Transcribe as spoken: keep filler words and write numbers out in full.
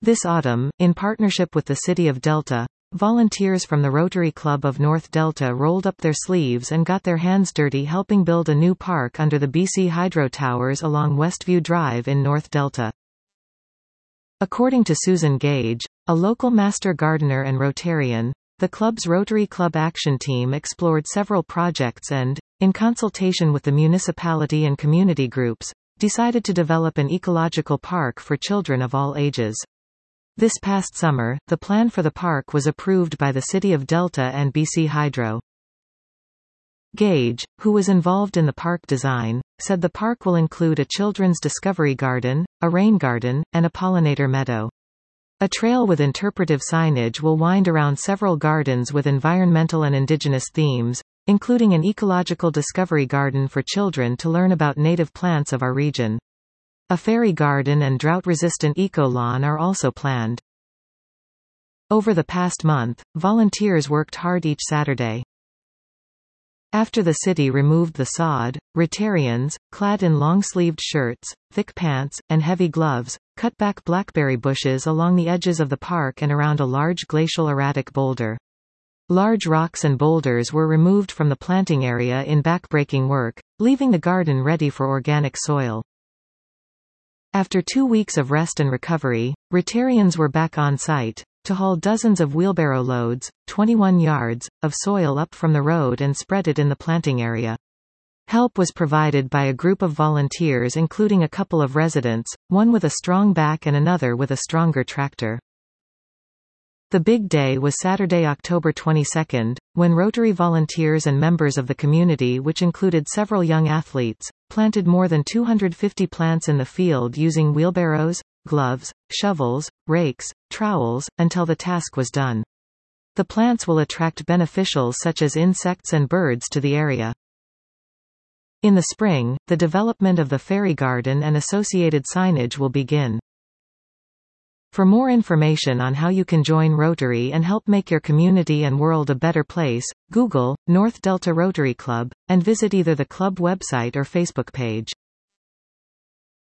This autumn, in partnership with the City of Delta, volunteers from the Rotary Club of North Delta rolled up their sleeves and got their hands dirty helping build a new park under the B C Hydro Towers along Westview Drive in North Delta. According to Susan Gage, a local master gardener and Rotarian, the club's Rotary Club Action Team explored several projects and, in consultation with the municipality and community groups, decided to develop an ecological park for children of all ages. This past summer, the plan for the park was approved by the City of Delta and B C Hydro. Gage, who was involved in the park design, said the park will include a children's discovery garden, a rain garden, and a pollinator meadow. A trail with interpretive signage will wind around several gardens with environmental and indigenous themes, including an ecological discovery garden for children to learn about native plants of our region. A fairy garden and drought-resistant eco-lawn are also planned. Over the past month, volunteers worked hard each Saturday. After the city removed the sod, Rotarians, clad in long-sleeved shirts, thick pants, and heavy gloves, cut back blackberry bushes along the edges of the park and around a large glacial erratic boulder. Large rocks and boulders were removed from the planting area in backbreaking work, leaving the garden ready for organic soil. After two weeks of rest and recovery, Rotarians were back on site, to haul dozens of wheelbarrow loads, twenty-one yards, of soil up from the road and spread it in the planting area. Help was provided by a group of volunteers including a couple of residents, one with a strong back and another with a stronger tractor. The big day was Saturday, October twenty-second, when Rotary volunteers and members of the community, which included several young athletes, planted more than two hundred fifty plants in the field using wheelbarrows, gloves, shovels, rakes, trowels, until the task was done. The plants will attract beneficials such as insects and birds to the area. In the spring, the development of the fairy garden and associated signage will begin. For more information on how you can join Rotary and help make your community and world a better place, Google North Delta Rotary Club, and visit either the club website or Facebook page.